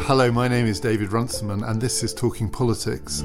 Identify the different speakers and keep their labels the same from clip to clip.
Speaker 1: Hello, my name is David Runciman and this is Talking Politics.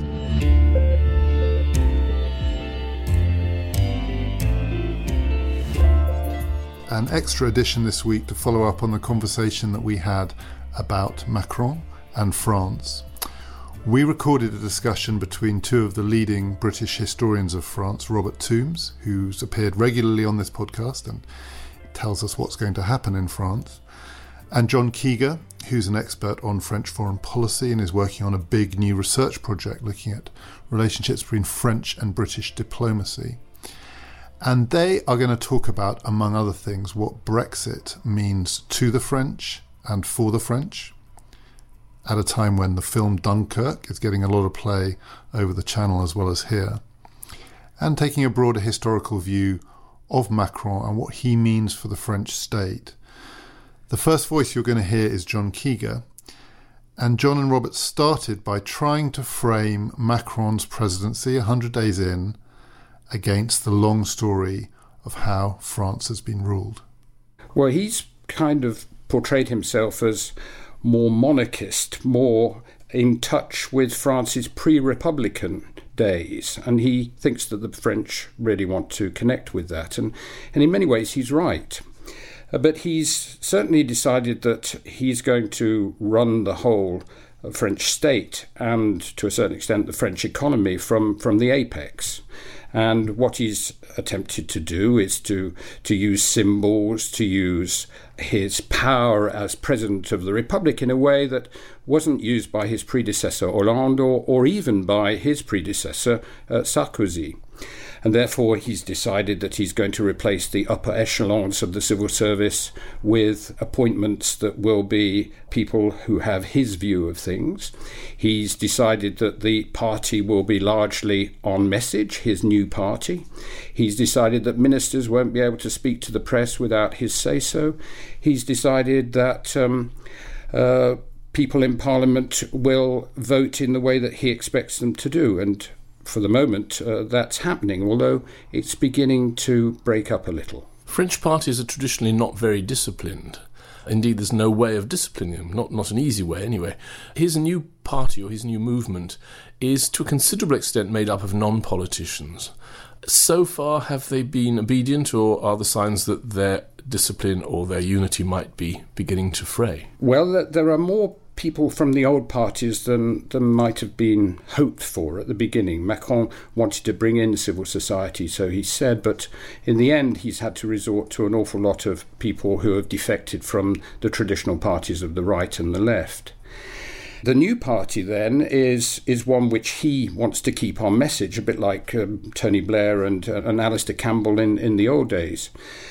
Speaker 1: An extra edition this week to follow up on the conversation that we had about Macron and France. We recorded a discussion between two of the leading British historians of France, Robert Toombs, who's appeared regularly on this podcast and tells us what's going to happen in France, and John Keeger, who's an expert on French foreign policy and is working on a big new research project looking at relationships between French and British diplomacy. And they are going to talk about, among other things, what Brexit means to the French and for the French, at a time when the film Dunkirk is getting a lot of play over the channel as well as here, and taking a broader historical view of Macron and what he means for the French state. The first voice you're going to hear is John Keeger, and John and Robert started by trying to frame Macron's presidency 100 days in against the long story of how France has been ruled.
Speaker 2: Well, he's kind of portrayed himself as more monarchist, more in touch with France's pre-Republican days, and he thinks that the French really want to connect with that, and in many ways he's right. But he's certainly decided that he's going to run the whole French state and, to a certain extent, the French economy from the apex. And what he's attempted to do is to use symbols, to use his power as president of the Republic in a way that wasn't used by his predecessor Hollande or even by his predecessor Sarkozy. And therefore he's decided that he's going to replace the upper echelons of the civil service with appointments that will be people who have his view of things. He's decided that the party will be largely on message, his new party. He's decided that ministers won't be able to speak to the press without his say-so. He's decided that people in Parliament will vote in the way that he expects them to do, and for the moment, that's happening, although it's beginning to break up a little.
Speaker 3: French parties are traditionally not very disciplined. Indeed, there's no way of disciplining them, not an easy way anyway. His new party, or his new movement, is to a considerable extent made up of non-politicians. So far, have they been obedient, or are the signs that their discipline or their unity might be beginning to fray?
Speaker 2: Well, there are more people from the old parties than might have been hoped for at the beginning. Macron wanted to bring in civil society, so he said, but in the end he's had to resort to an awful lot of people who have defected from the traditional parties of the right and the left. The new party, then, is one which he wants to keep on message, a bit like Tony Blair and Alistair Campbell in the old days.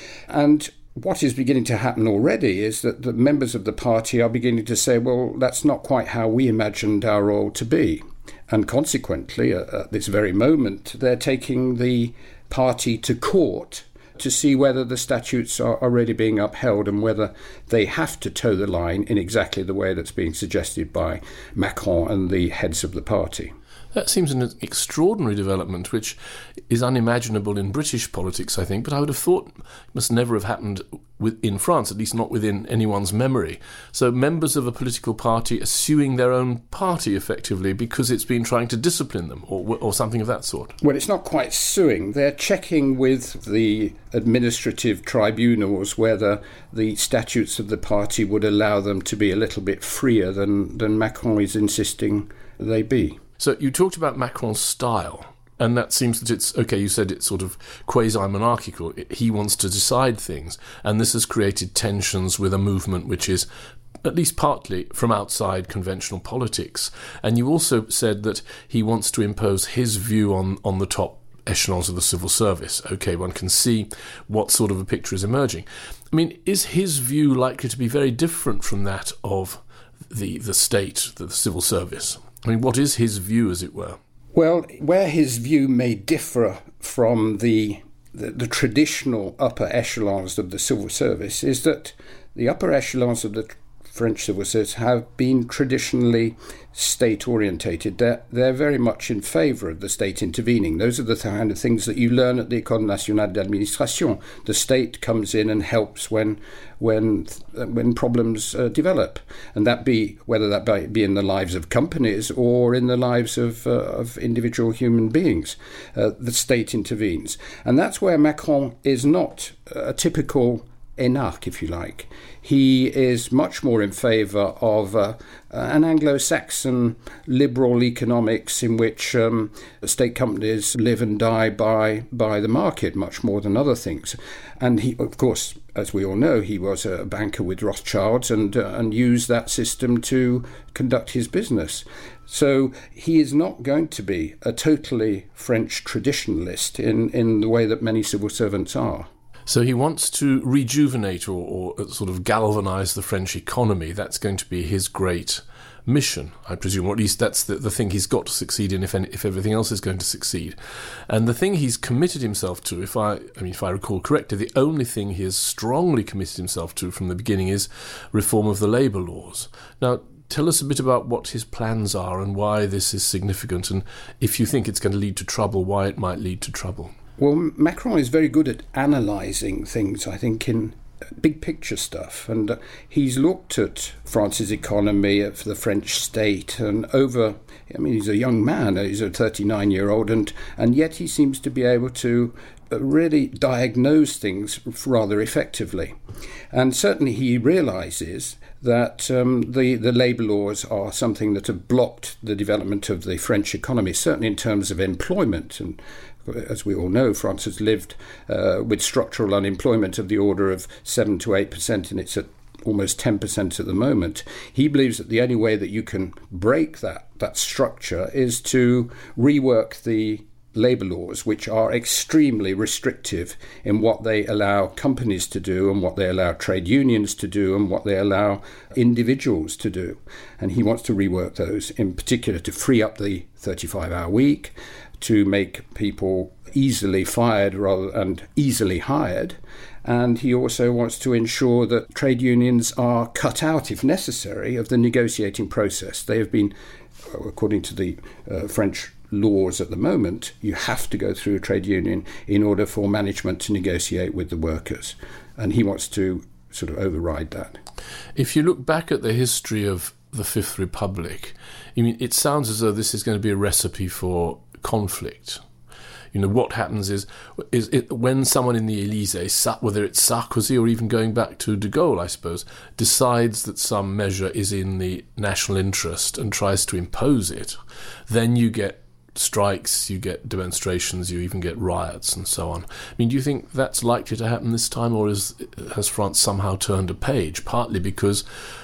Speaker 2: And what is beginning to happen already is that the members of the party are beginning to say, well, that's not quite how we imagined our role to be. And consequently, at this very moment, they're taking the party to court to see whether the statutes are really being upheld and whether they have to toe the line in exactly the way that's being suggested by Macron and the heads of the party.
Speaker 3: That seems an extraordinary development, which is unimaginable in British politics, I think, but I would have thought it must never have happened in France, at least not within anyone's memory. So members of a political party are suing their own party, effectively, because it's been trying to discipline them, or something of that sort.
Speaker 2: Well, it's not quite suing. They're checking with the administrative tribunals whether the statutes of the party would allow them to be a little bit freer than Macron is insisting they be.
Speaker 3: So you talked about Macron's style, and that seems that it's, okay, you said it's sort of quasi-monarchical. He wants to decide things, and this has created tensions with a movement which is at least partly from outside conventional politics. And you also said that he wants to impose his view on the top echelons of the civil service. Okay, one can see what sort of a picture is emerging. I mean, is his view likely to be very different from that of the state, the civil service? I mean, what is his view, as it were?
Speaker 2: Well, where his view may differ from the traditional upper echelons of the civil service is that the upper echelons of the French civil service have been traditionally state-orientated. They're very much in favour of the state intervening. Those are the kind of things that you learn at the École Nationale d'Administration. The state comes in and helps when problems develop, and whether that be in the lives of companies or in the lives of individual human beings. The state intervenes, and that's where Macron is not a typical énarque, if you like. He is much more in favour of an Anglo-Saxon liberal economics in which state companies live and die by the market much more than other things. And he, of course, as we all know, he was a banker with Rothschilds and used that system to conduct his business. So he is not going to be a totally French traditionalist in the way that many civil servants are.
Speaker 3: So he wants to rejuvenate or sort of galvanise the French economy. That's going to be his great mission, I presume, or at least that's the thing he's got to succeed in if everything else is going to succeed. And the thing he's committed himself to, if I recall correctly, the only thing he has strongly committed himself to from the beginning is reform of the labour laws. Now, tell us a bit about what his plans are and why this is significant, and if you think it's going to lead to trouble, why it might lead to trouble.
Speaker 2: Well, Macron is very good at analysing things, I think, in big picture stuff. And he's looked at France's economy, of the French state, and he's a young man, he's a 39-year-old, and yet he seems to be able to really diagnose things rather effectively. And certainly he realises that the labour laws are something that have blocked the development of the French economy, certainly in terms of employment. And as we all know, France has lived with structural unemployment of the order of 7 to 8%, and it's at almost 10% at the moment. He believes that the only way that you can break that structure is to rework the labour laws, which are extremely restrictive in what they allow companies to do and what they allow trade unions to do and what they allow individuals to do. And he wants to rework those, in particular to free up the 35-hour week, to make people easily fired and easily hired. And he also wants to ensure that trade unions are cut out, if necessary, of the negotiating process. They have been, according to the French laws at the moment, you have to go through a trade union in order for management to negotiate with the workers. And he wants to sort of override that.
Speaker 3: If you look back at the history of the Fifth Republic, it sounds as though this is going to be a recipe for conflict. What happens is when someone in the Élysée, whether it's Sarkozy or even going back to de Gaulle, I suppose, decides that some measure is in the national interest and tries to impose it, then you get strikes, you get demonstrations, you even get riots and so on. Do you think that's likely to happen this time, or has France somehow turned a page, partly because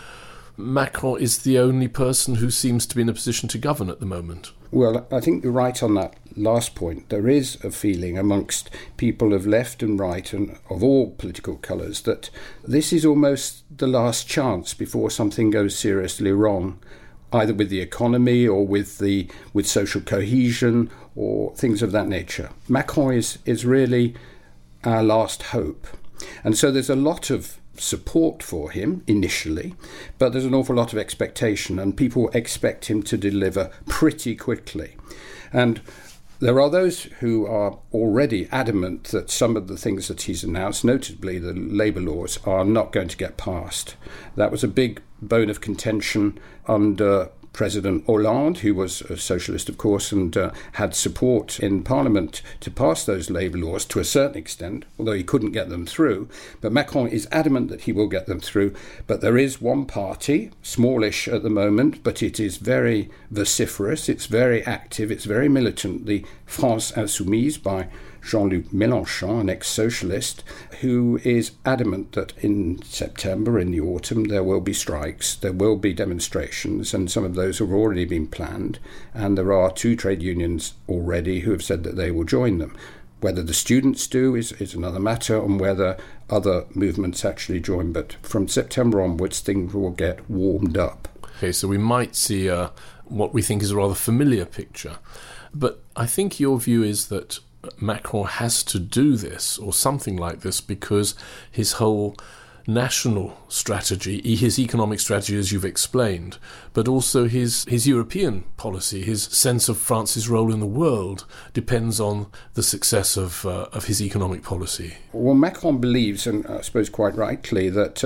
Speaker 3: Macron is the only person who seems to be in a position to govern at the moment?
Speaker 2: Well, I think you're right on that last point. There is a feeling amongst people of left and right and of all political colours that this is almost the last chance before something goes seriously wrong, either with the economy or with social cohesion or things of that nature. Macron is really our last hope. And so there's a lot of support for him initially, but there's an awful lot of expectation, and people expect him to deliver pretty quickly. And there are those who are already adamant that some of the things that he's announced, notably the labour laws, are not going to get passed. That was a big bone of contention under President Hollande, who was a socialist, of course, and had support in Parliament to pass those labour laws to a certain extent, although he couldn't get them through. But Macron is adamant that he will get them through. But there is one party, smallish at the moment, but it is very vociferous, it's very active, it's very militant, the France Insoumise by Jean-Luc Mélenchon, an ex-socialist, who is adamant that in September, in the autumn, there will be strikes, there will be demonstrations, and some of those have already been planned, and there are 2 trade unions already who have said that they will join them. Whether the students do is another matter, and whether other movements actually join, but from September onwards, things will get warmed up.
Speaker 3: Okay, so we might see what we think is a rather familiar picture, but I think your view is that Macron has to do this or something like this because his whole national strategy, his economic strategy as you've explained, but also his European policy, his sense of France's role in the world depends on the success of his economic policy.
Speaker 2: Well, Macron believes, and I suppose quite rightly, that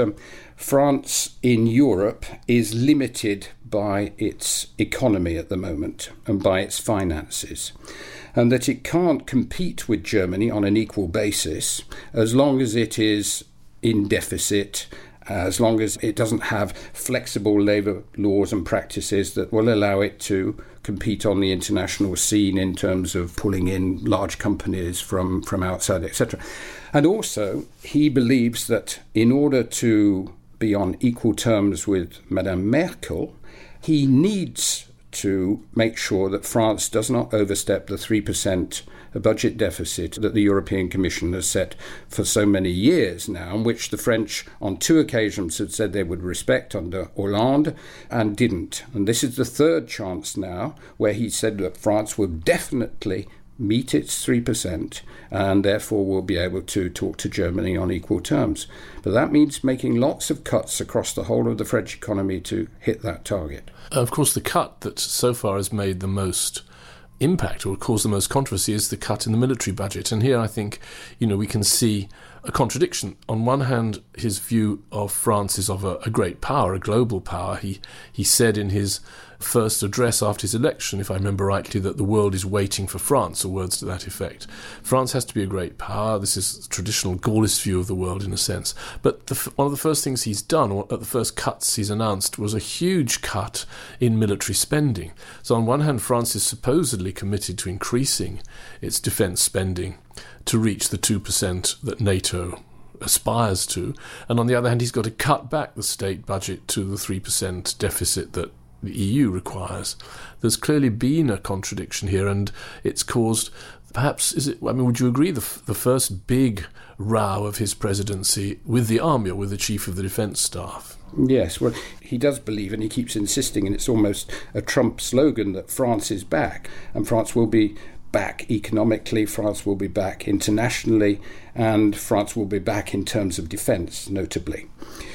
Speaker 2: France in Europe is limited by its economy at the moment and by its finances, and that it can't compete with Germany on an equal basis as long as it is in deficit, as long as it doesn't have flexible labour laws and practices that will allow it to compete on the international scene in terms of pulling in large companies from outside, etc. And also, he believes that in order to be on equal terms with Madame Merkel, he needs to make sure that France does not overstep the 3% budget deficit that the European Commission has set for so many years now, and which the French on 2 occasions had said they would respect under Hollande and didn't. And this is the third chance now where he said that France will definitely meet its 3% and therefore will be able to talk to Germany on equal terms. But that means making lots of cuts across the whole of the French economy to hit that target.
Speaker 3: Of course, the cut that so far has made the most impact or caused the most controversy is the cut in the military budget. And here I think, we can see a contradiction. On one hand, his view of France is of a great power, a global power. He said in his first address after his election, if I remember rightly, that the world is waiting for France, or words to that effect. France has to be a great power. This is the traditional Gaullist view of the world in a sense. But one of the first things he's done, or at the first cuts he's announced, was a huge cut in military spending. So on one hand, France is supposedly committed to increasing its defence spending to reach the 2% that NATO aspires to. And on the other hand, he's got to cut back the state budget to the 3% deficit that the EU requires. There's clearly been a contradiction here, and it's caused, perhaps, would you agree, the first big row of his presidency with the army, or with the chief of the defence staff?
Speaker 2: Yes, well, he does believe, and he keeps insisting, and it's almost a Trump slogan, that France is back, and France will be back economically, France will be back internationally, and France will be back in terms of defence, notably.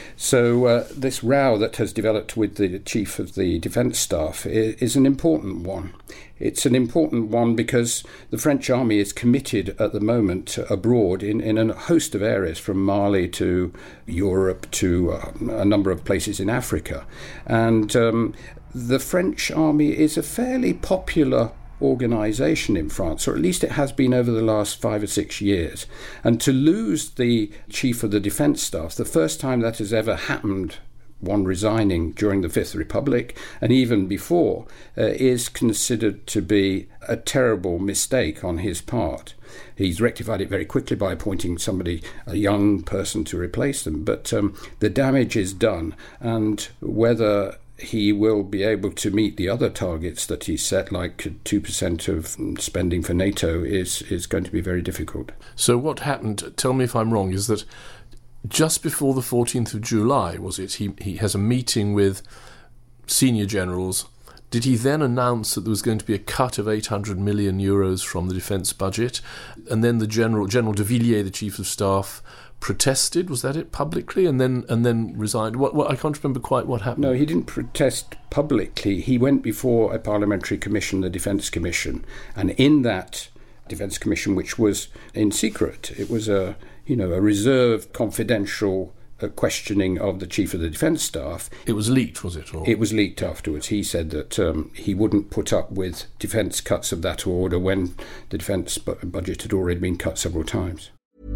Speaker 2: So this row that has developed with the chief of the defence staff is an important one. It's an important one because the French army is committed at the moment abroad in a host of areas, from Mali to Europe to a number of places in Africa. And the French army is a fairly popular organisation in France, or at least it has been over the last 5 or 6 years. And to lose the chief of the defence staff, the first time that has ever happened, one resigning during the Fifth Republic and even before, is considered to be a terrible mistake on his part. He's rectified it very quickly by appointing somebody, a young person, to replace them. But the damage is done, and whether he will be able to meet the other targets that he set, like 2% of spending for NATO, is going to be very difficult.
Speaker 3: So what happened, tell me if I'm wrong, is that just before the 14th of July, was it, he has a meeting with senior generals. Did he then announce that there was going to be a cut of 800 million euros from the defence budget? And then the General de Villiers, the Chief of Staff, protested, was that it, publicly, and then resigned? What I can't remember quite what happened.
Speaker 2: No, he didn't protest publicly. He went before a parliamentary commission, the Defence Commission, and in that Defence Commission, which was in secret, it was a reserved, confidential questioning of the Chief of the Defence Staff.
Speaker 3: It was leaked, was it? Or?
Speaker 2: It was leaked afterwards. He said that he wouldn't put up with defence cuts of that order when the defence budget had already been cut several times.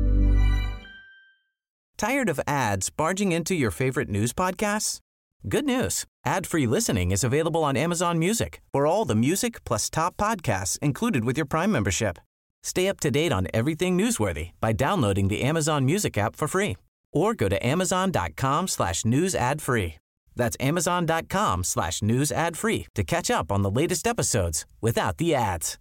Speaker 4: Tired of ads barging into your favorite news podcasts? Good news. Ad-free listening is available on Amazon Music for all the music plus top podcasts included with your Prime membership. Stay up to date on everything newsworthy by downloading the Amazon Music app for free, or go to amazon.com/news ad free. That's amazon.com/news ad free to catch up on the latest episodes without the ads.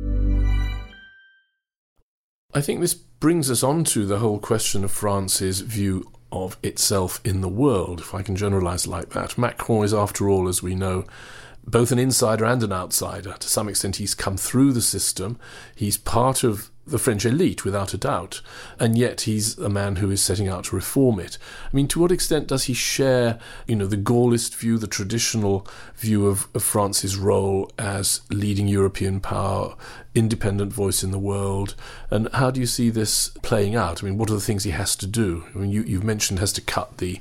Speaker 3: I think this brings us on to the whole question of France's view of itself in the world, if I can generalise like that. Macron is, after all, as we know, both an insider and an outsider. To some extent, he's come through the system. He's part of the French elite, without a doubt, and yet he's a man who is setting out to reform it. I mean, to what extent does he share, the Gaullist view, the traditional view of France's role as leading European power, independent voice in the world, and how do you see this playing out? I mean, what are the things he has to do? I mean, you've mentioned has to cut the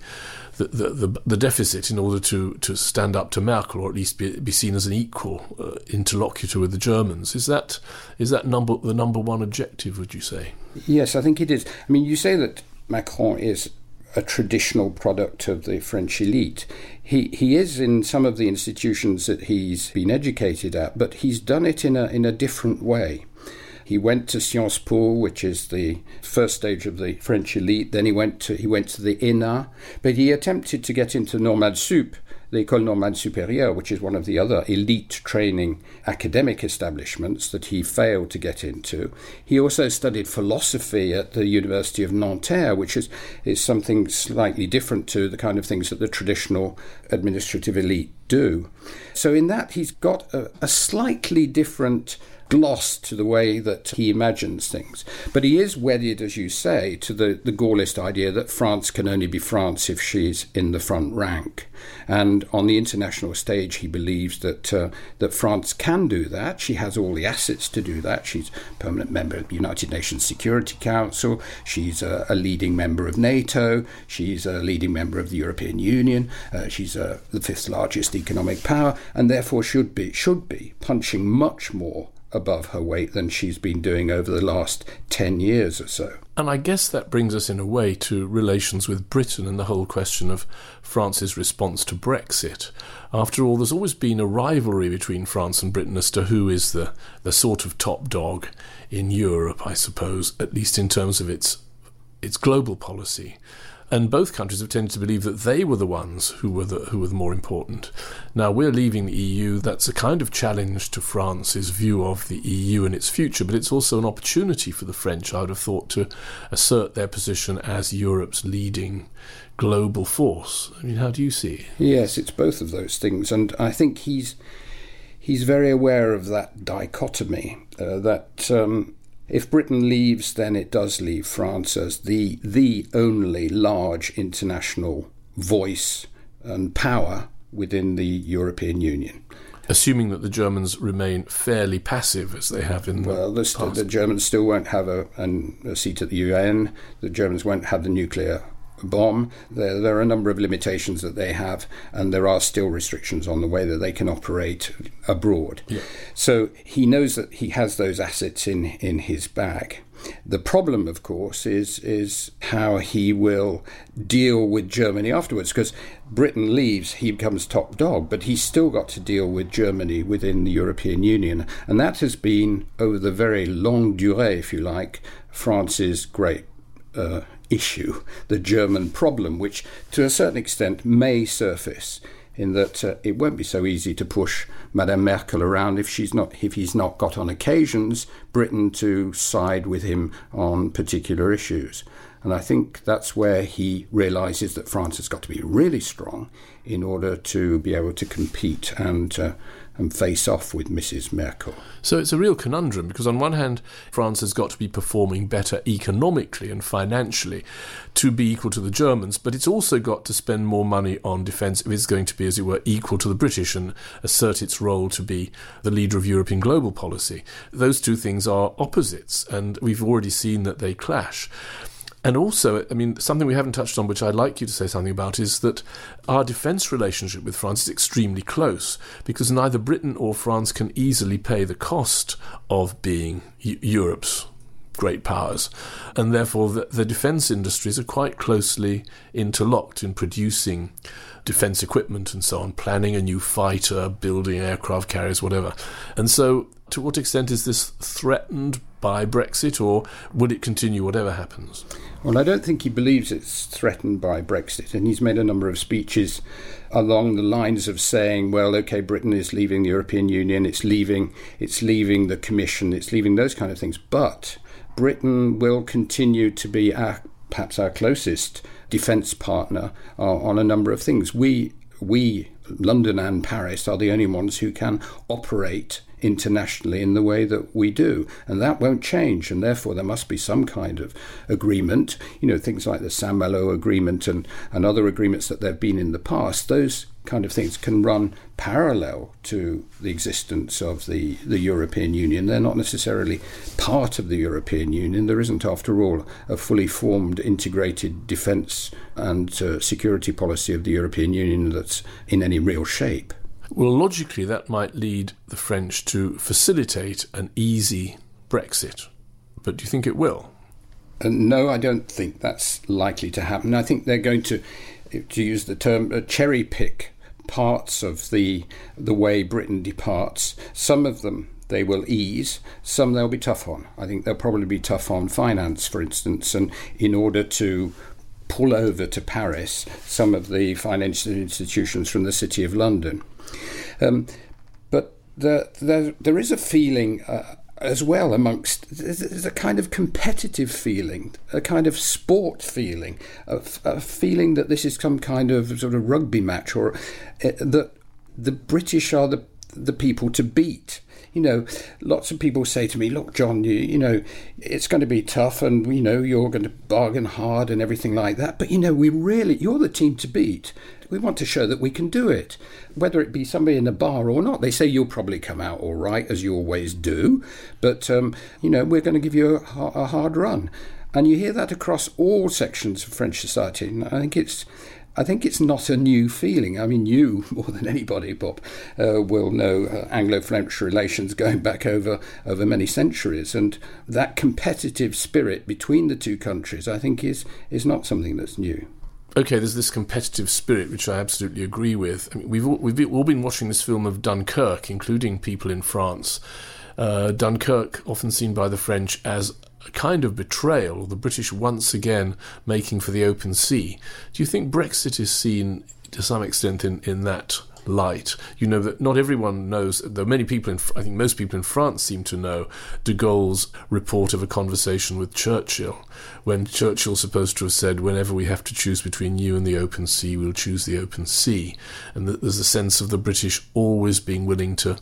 Speaker 3: deficit in order to stand up to Merkel, or at least be seen as an equal interlocutor with the Germans. Is that the number one objective, would you say?
Speaker 2: Yes, I think it is. I mean, you say that Macron is a traditional product of the French elite. He is in some of the institutions that he's been educated at, but he's done it in a different way. He went to Sciences Po, which is the first stage of the French elite. Then he went to the ENA, but he attempted to get into Normale Sup, the École Normale Supérieure, which is one of the other elite training academic establishments that he failed to get into. He also studied philosophy at the University of Nanterre, which is something slightly different to the kind of things that the traditional administrative elite do. So in that, he's got a slightly different gloss to the way that he imagines things. But he is wedded, as you say, to the Gaullist idea that France can only be France if she's in the front rank. And on the international stage, he believes that France can do that. She has all the assets to do that. She's a permanent member of the United Nations Security Council. She's a leading member of NATO. She's a leading member of the European Union. She's the fifth largest economic power, and therefore should be punching much more above her weight than she's been doing over the last 10 years or so.
Speaker 3: And I guess that brings us in a way to relations with Britain and the whole question of France's response to Brexit. After all, there's always been a rivalry between France and Britain as to who is the sort of top dog in Europe, I suppose, at least in terms of its global policy. And both countries have tended to believe that they were the ones who were the more important. Now, we're leaving the EU. That's a kind of challenge to France's view of the EU and its future, but it's also an opportunity for the French, I would have thought, to assert their position as Europe's leading global force. I mean, how do you see it?
Speaker 2: Yes, it's both of those things. And I think he's very aware of that dichotomy, if Britain leaves, then it does leave France as the only large international voice and power within the European Union.
Speaker 3: Assuming that the Germans remain fairly passive, as they have in the past.
Speaker 2: Well, the Germans still won't have a seat at the UN. The Germans won't have the nuclear bomb. There are a number of limitations that they have, and there are still restrictions on the way that they can operate abroad. Yeah. So he knows that he has those assets in his bag. The problem, of course, is how he will deal with Germany afterwards, because Britain leaves, he becomes top dog, but he's still got to deal with Germany within the European Union. And that has been, over the very longue durée, if you like, France's great issue, the German problem, which to a certain extent may surface in that it won't be so easy to push Madame Merkel around if he's not got on occasions Britain to side with him on particular issues. And I think that's where he realises that France has got to be really strong in order to be able to compete and face off with Mrs. Merkel.
Speaker 3: So it's a real conundrum, because on one hand, France has got to be performing better economically and financially to be equal to the Germans, but it's also got to spend more money on defence if it's going to be, as it were, equal to the British and assert its role to be the leader of European global policy. Those two things are opposites, and we've already seen that they clash. And also, I mean, something we haven't touched on, which I'd like you to say something about, is that our defence relationship with France is extremely close, because neither Britain or France can easily pay the cost of being Europe's great powers. And therefore, the defence industries are quite closely interlocked in producing defence equipment and so on, planning a new fighter, building aircraft carriers, whatever. And so, to what extent is this threatened by Brexit, or would it continue whatever happens?
Speaker 2: Well, I don't think he believes it's threatened by Brexit, and he's made a number of speeches along the lines of saying, well, OK, Britain is leaving the European Union, it's leaving the Commission, it's leaving those kind of things, but Britain will continue to be perhaps our closest defence partner on a number of things. We, London and Paris, are the only ones who can operate internationally in the way that we do. And that won't change, and therefore there must be some kind of agreement. Things like the Saint-Malo agreement and other agreements that there have been in the past, those kind of things can run parallel to the existence of the European Union. They're not necessarily part of the European Union. There isn't, after all, a fully formed integrated defence and security policy of the European Union that's in any real shape.
Speaker 3: Well, logically, that might lead the French to facilitate an easy Brexit. But do you think it will?
Speaker 2: No, I don't think that's likely to happen. I think they're going to use the term, cherry-pick parts of the way Britain departs. Some of them they will ease, some they'll be tough on. I think they'll probably be tough on finance, for instance, and in order to pull over to Paris some of the financial institutions from the City of London. But there is a feeling as well there's a kind of competitive feeling, a kind of sport feeling, a feeling that this is some kind of sort of rugby match, or that the British are the people to beat. Lots of people say to me, look, John, it's going to be tough, and, you're going to bargain hard and everything like that. But, you're the team to beat. We want to show that we can do it, whether it be somebody in a bar or not. They say you'll probably come out all right, as you always do. But, we're going to give you a hard run. And you hear that across all sections of French society. And I think it's not a new feeling. I mean, you, more than anybody, Bob, will know Anglo-French relations going back over many centuries. And that competitive spirit between the two countries, I think, is not something that's new.
Speaker 3: Okay, there's this competitive spirit, which I absolutely agree with. I mean, we've all been watching this film of Dunkirk, including people in France. Dunkirk, often seen by the French as a kind of betrayal, the British once again making for the open sea. Do you think Brexit is seen to some extent in that light? That not everyone knows, though many people I think most people in France seem to know, de Gaulle's report of a conversation with Churchill, when Churchill's supposed to have said, whenever we have to choose between you and the open sea, we'll choose the open sea. And there's a sense of the British always being willing to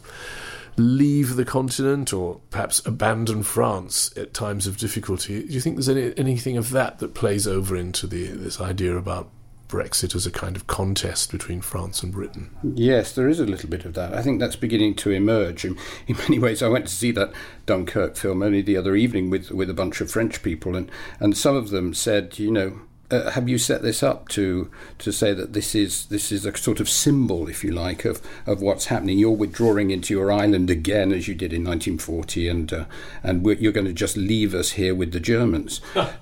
Speaker 3: leave the continent or perhaps abandon France at times of difficulty. Do you think there's anything of that plays over into this idea about Brexit as a kind of contest between France and Britain?
Speaker 2: Yes, there is a little bit of that. I think that's beginning to emerge. In many ways, I went to see that Dunkirk film only the other evening with a bunch of French people, and some of them said, have you set this up to say that this is a sort of symbol, if you like, of what's happening? You're withdrawing into your island again, as you did in 1940, and you're going to just leave us here with the Germans.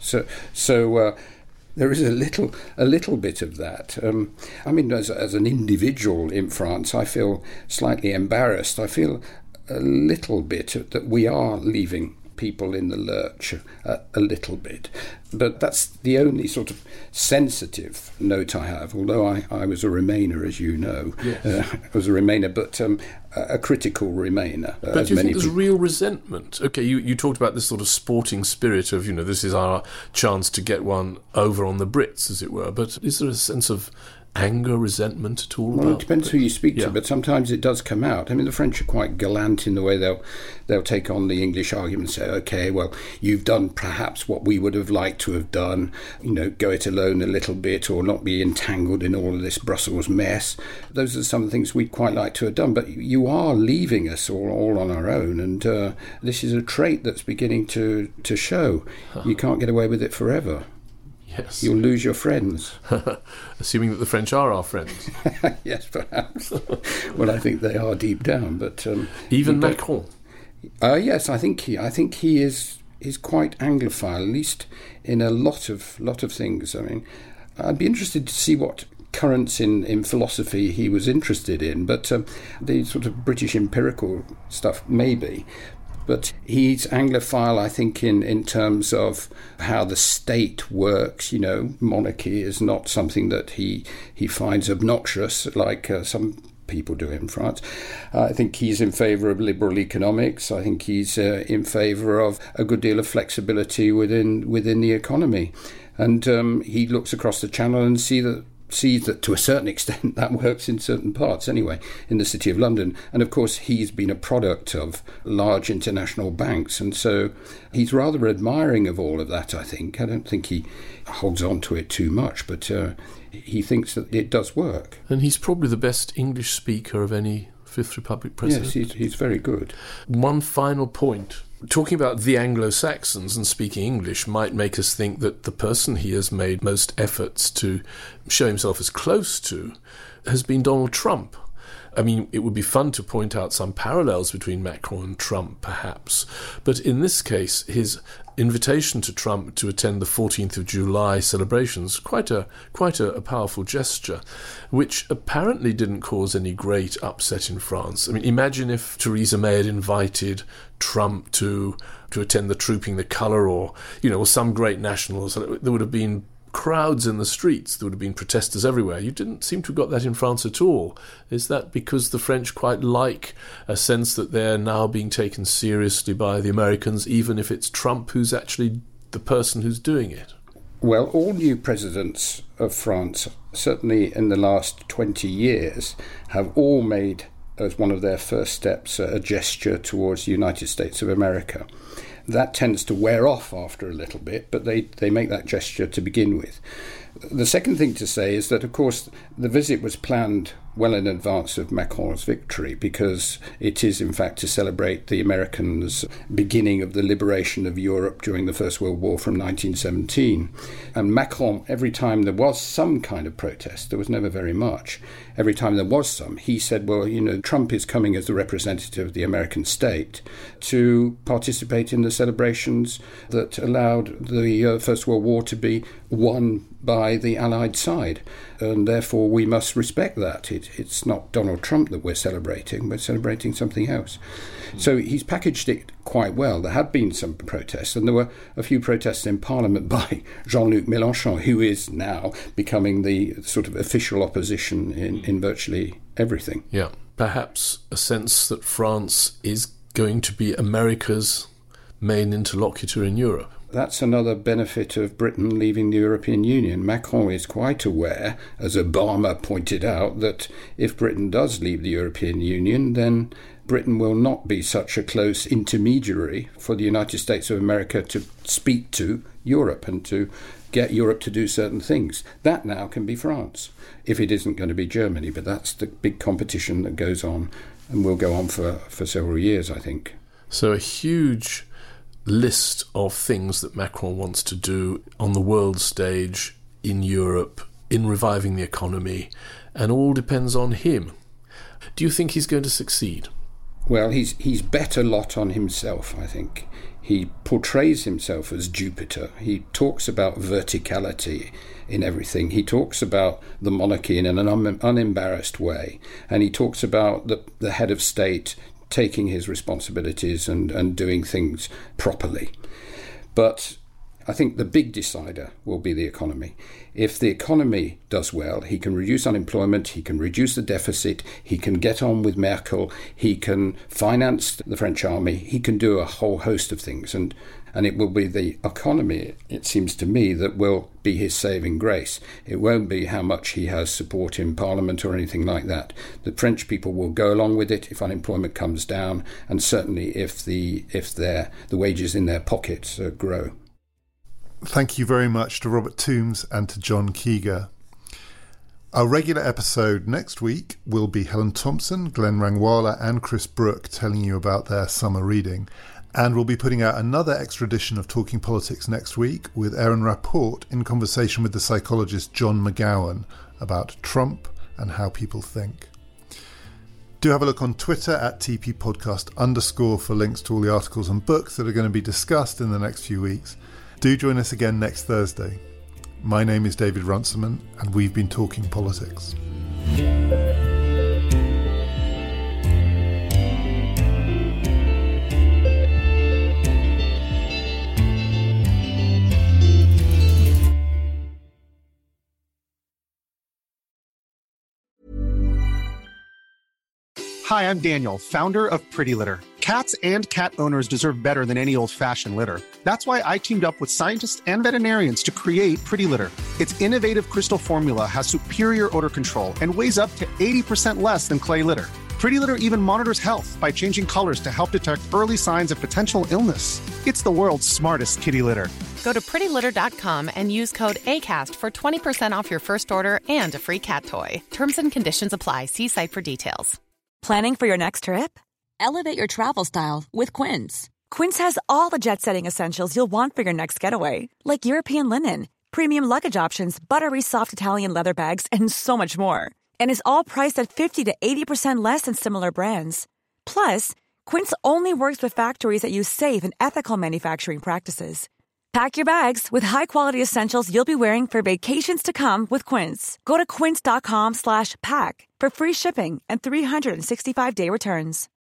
Speaker 2: So there is a little bit of that. As an individual in France, I feel slightly embarrassed. I feel a little bit that we are leaving people in the lurch a little bit. But that's the only sort of sensitive note I have, although I was a Remainer, as you know. Yes. I was a Remainer, but a critical Remainer.
Speaker 3: But do you think there's real resentment? Okay, you talked about this sort of sporting spirit of, this is our chance to get one over on the Brits, as it were. But is there a sense of anger, resentment at all?
Speaker 2: Well, it depends who you speak to, but sometimes it does come out. I mean, the French are quite gallant in the way they'll take on the English argument and say, okay, well, you've done perhaps what we would have liked to have done, go it alone a little bit, or not be entangled in all of this Brussels mess. Those are some things we'd quite like to have done, but you are leaving us all on our own, and this is a trait that's beginning to show. You can't get away with it forever.
Speaker 3: Yes.
Speaker 2: You'll lose your friends.
Speaker 3: Assuming that the French are our friends.
Speaker 2: Yes, perhaps. Well, I think they are deep down, but
Speaker 3: even Macron.
Speaker 2: Yes, I think he is quite Anglophile, at least in a lot of things. I mean, I'd be interested to see what currents in philosophy he was interested in, but the sort of British empirical stuff maybe. But he's Anglophile, I think, in terms of how the state works. Monarchy is not something that he finds obnoxious, like some people do in France. I think he's in favour of liberal economics. I think he's in favour of a good deal of flexibility within the economy. And he looks across the channel and sees that to a certain extent that works in certain parts anyway, in the City of London. And of course, he's been a product of large international banks. And so he's rather admiring of all of that, I think. I don't think he holds on to it too much, but he thinks that it does work.
Speaker 3: And he's probably the best English speaker of any Fifth Republic president.
Speaker 2: Yes, he's very good.
Speaker 3: One final point. Talking about the Anglo-Saxons and speaking English might make us think that the person he has made most efforts to show himself as close to has been Donald Trump. I mean, it would be fun to point out some parallels between Macron and Trump, perhaps. But in this case, his invitation to Trump to attend the 14th of July celebrations, quite a powerful gesture, which apparently didn't cause any great upset in France. I mean, imagine if Theresa May had invited Trump to attend the Trooping the Colour or some great nationals. There would have been crowds in the streets. There would have been protesters everywhere. You didn't seem to have got that in France at all. Is that because the French quite like a sense that they're now being taken seriously by the Americans, even if it's Trump who's actually the person who's doing it?
Speaker 2: Well, all new presidents of France, certainly in the last 20 years, have all made as one of their first steps a gesture towards the United States of America. That tends to wear off after a little bit, but they make that gesture to begin with. The second thing to say is that, of course, the visit was planned well in advance of Macron's victory, because it is, in fact, to celebrate the Americans' beginning of the liberation of Europe during the First World War from 1917. And Macron, every time there was some kind of protest, there was never very much, every time there was some, he said, well, Trump is coming as the representative of the American state to participate in the celebrations that allowed the First World War to be won by the Allied side, and therefore we must respect that. It's not Donald Trump that we're celebrating something else. So he's packaged it quite well. There had been some protests, and there were a few protests in Parliament by Jean-Luc Mélenchon, who is now becoming the sort of official opposition in virtually everything.
Speaker 3: Yeah, perhaps a sense that France is going to be America's main interlocutor in Europe.
Speaker 2: That's another benefit of Britain leaving the European Union. Macron is quite aware, as Obama pointed out, that if Britain does leave the European Union, then Britain will not be such a close intermediary for the United States of America to speak to Europe and to get Europe to do certain things. That now can be France, if it isn't going to be Germany. But that's the big competition that goes on and will go on for several years, I think.
Speaker 3: So a huge list of things that Macron wants to do on the world stage, in Europe, in reviving the economy, and all depends on him. Do you think he's going to succeed?
Speaker 2: Well, he's bet a lot on himself, I think. He portrays himself as Jupiter. He talks about verticality in everything. He talks about the monarchy in an unembarrassed way, and he talks about the head of state taking his responsibilities and doing things properly. But I think the big decider will be the economy. If the economy does well, he can reduce unemployment, he can reduce the deficit, he can get on with Merkel, he can finance the French army, he can do a whole host of things. And it will be the economy, it seems to me, that will be his saving grace. It won't be how much he has support in Parliament or anything like that. The French people will go along with it if unemployment comes down, and certainly if the wages in their pockets grow.
Speaker 1: Thank you very much to Robert Toombs and to John Keeger. Our regular episode next week will be Helen Thompson, Glenn Rangwala and Chris Brooke telling you about their summer reading. And we'll be putting out another extra edition of Talking Politics next week with Aaron Rapport in conversation with the psychologist John McGowan about Trump and how people think. Do have a look on Twitter at @TPPodcast_ for links to all the articles and books that are going to be discussed in the next few weeks. Do join us again next Thursday. My name is David Runciman, and we've been talking politics.
Speaker 5: Hi, I'm Daniel, founder of Pretty Litter. Cats and cat owners deserve better than any old-fashioned litter. That's why I teamed up with scientists and veterinarians to create Pretty Litter. Its innovative crystal formula has superior odor control and weighs up to 80% less than clay litter. Pretty Litter even monitors health by changing colors to help detect early signs of potential illness. It's the world's smartest kitty litter.
Speaker 6: Go to prettylitter.com and use code ACAST for 20% off your first order and a free cat toy. Terms and conditions apply. See site for details.
Speaker 7: Planning for your next trip? Elevate your travel style with Quince. Quince has all the jet-setting essentials you'll want for your next getaway, like European linen, premium luggage options, buttery soft Italian leather bags, and so much more. And is all priced at 50 to 80% less than similar brands. Plus, Quince only works with factories that use safe and ethical manufacturing practices. Pack your bags with high-quality essentials you'll be wearing for vacations to come with Quince. Go to quince.com/pack for free shipping and 365-day returns.